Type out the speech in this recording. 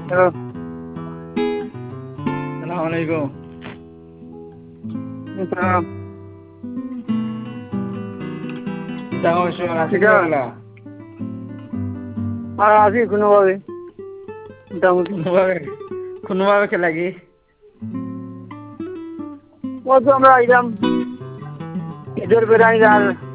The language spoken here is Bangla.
হ্যালো, সালাম আলাইকুম। আসসালাম। টাকা পয়সা আছেন কিটা? এগুলা? আর আছি কোনোভাবে মোটামুটি। কোনোভাবে কোনোভাবে খেলা কি? ও তো আমরা আইলাম ঈদের বেড়াই আর